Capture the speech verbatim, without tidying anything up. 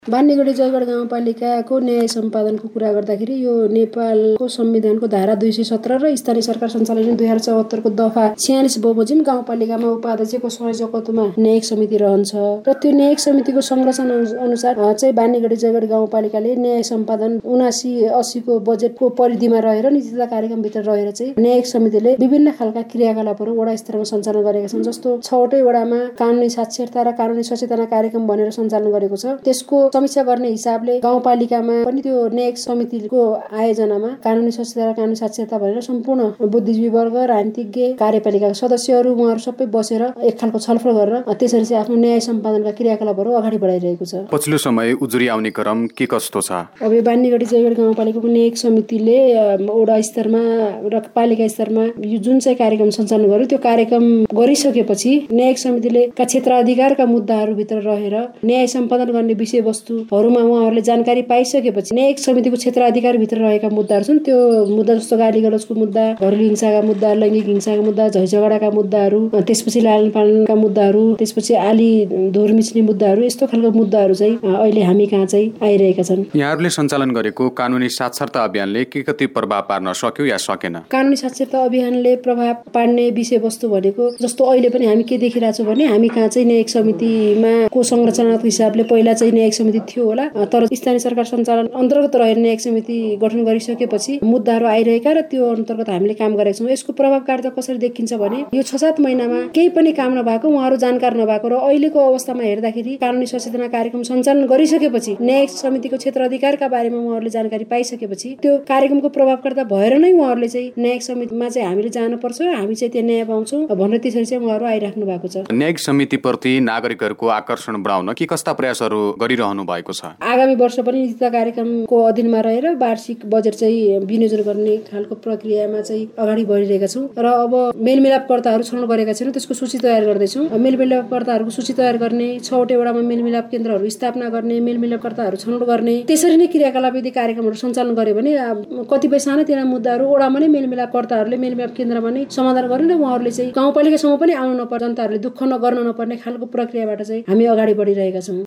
बान्नेगढी जयगढ गाउँपालिकाको न्याय सम्पादनको कुरा गर्दाखेरि यो नेपालको संविधानको धारा दुई सय सत्र र स्थानीय सरकार सञ्चालन दुई हजार चौहत्तरको दफा छयालिस बमोजिम गाउँपालिकामा उपाध्यक्षको संयोजकत्वमा न्यायिक समिति रहन्छ र त्यो न्यायिक समितिको संरचना अनुसार चाहिँ बान्नेगढी जयगढ गाउँपालिकाले न्याय सम्पादन उनासी अस्सीको बजेटको परिधिमा रहेर नीति तथा कार्यक्रमभित्र रहेर चाहिँ न्यायिक समितिले विभिन्न खालका क्रियाकलापहरू वडा स्तरमा सञ्चालन गरेका छन्। जस्तो छवटै वडामा कानुनी साक्षरता र कानुनी सचेतना कार्यक्रम भनेर सञ्चालन गरेको छ। त्यसको समीक्षा गर्ने हिसाबले गाउँपालिकामा पनि त्यो न्यायिक समितिको आयोजनामा कानुनी सचेतना र कानुनी साक्षरता भनेर सम्पूर्ण बुद्धिजीवी वर्ग, राजनीतिज्ञ, कार्यपालिकाका सदस्यहरू उहाँहरू सबै बसेर एक खालको छलफल गरेर त्यसरी चाहिँ आफ्नो न्याय सम्पादनका क्रियाकलापहरू अगाडि बढाइरहेको छ। पछिल्लो समय उजुरी आउने क्रम के कस्तो छ? अब यो बान्नेगढी जयगढ गाउँपालिकाको न्यायिक समितिले वडा स्तरमा र पालिका स्तरमा यो जुन चाहिँ कार्यक्रम सञ्चालन गर्यो त्यो कार्यक्रम गरिसकेपछि न्यायिक समितिले का क्षेत्राधिकारका मुद्दाहरूभित्र रहेर न्याय सम्पादन गर्ने विषयवस्तुहरूमा उहाँहरूले जानकारी पाइसकेपछि न्यायिक समितिको क्षेत्राधिकारभित्र रहेका मुद्दाहरू छन्। त्यो मुद्दा जस्तो गाली गलौजको मुद्दा, घरेलु हिंसाका मुद्दा, लैङ्गिक हिंसाका मुद्दा, झैझगडाका मुद्दाहरू, त्यसपछि लालन पालनका मुद्दाहरू, त्यसपछि आली धोर मिच्ने मुद्दाहरू, यस्तो खालको मुद्दाहरू चाहिँ अहिले हामी कहाँ चाहिँ आइरहेका छन्। यहाँहरूले सञ्चालन गरेको कानुनी साक्षरता अभियानले के कति प्रभाव पार्न सक्यो या सकेन? कानुनी साक्षरता अभियानले प्रभाव पार्ने विषयवस्तु भनेको जस्तो अहिले पनि हामी के देखिरहेको छौँ भने हामी कहाँ चाहिँ न्यायिक समितिमा को संरचनाको हिसाबले पहिला चाहिँ न्यायिक समिति थियो होला, तर स्थानीय सरकार सञ्चालन अन्तर्गत रहेर न्यायिक समिति गठन गरिसकेपछि मुद्दाहरू आइरहेका र त्यो अन्तर्गत हामीले काम गरेका छौँ। यसको प्रभावकारिता कसरी देखिन्छ भने यो छ सात महिनामा केही पनि काम नभएको, उहाँहरू जानकार नभएको र अहिलेको अवस्थामा हेर्दाखेरि कानुनी सचेतना कार्यक्रम सञ्चालन गरिसकेपछि न्यायिक समितिको क्षेत्र अधिकारका बारेमा उहाँहरूले जानकारी पाइसकेपछि त्यो कार्यक्रमको प्रभावकारिता भएर नै उहाँहरूले चाहिँ न्यायिक समितिमा चाहिँ हामीले जानुपर्छ, हामी चाहिँ त्यहाँ न्याय पाउँछौँ भनेर त्यसरी चाहिँ उहाँहरू आइराख्नु भएको छ। न्यायिक समितिप्रति नागरिकहरूको आकर्षण बढाउन के कस्ता प्रयासहरू गरिरहनु भएको छ? आगामी वर्ष पनि नीति कार्यक्रमको अधीनमा रहेर वार्षिक बजेट चाहिँ विनियोजन गर्ने खालको प्रक्रियामा चाहिँ अगाडि बढिरहेका छौँ र अब मेलमिलापकर्ताहरू छनौट गरेका छैनौँ, त्यसको सूची तयार गर्दैछौँ। मेलमिलापकर्ताहरूको सूची तयार गर्ने, छवटै वडामा मेलमिलाप केन्द्रहरू स्थापना गर्ने, मेलमिलापकर्ताहरू छनौट गर्ने, त्यसरी नै क्रियाकलाप यदि कार्यक्रमहरू सञ्चालन गर्यो भने कतिपय सानातिना मुद्दाहरू वडामा नै मेलमिलापकर्ताहरूले मेलमिलाप केन्द्रमा नै समाधान गर्ने र उहाँहरूले चाहिँ गाउँपालिकासम्म पनि आउनु नपर्ने, जनताहरूले दुःख नगर्न नपर्ने खालको प्रक्रियाबाट चाहिँ हामी अगाडि बढिरहेका छौँ।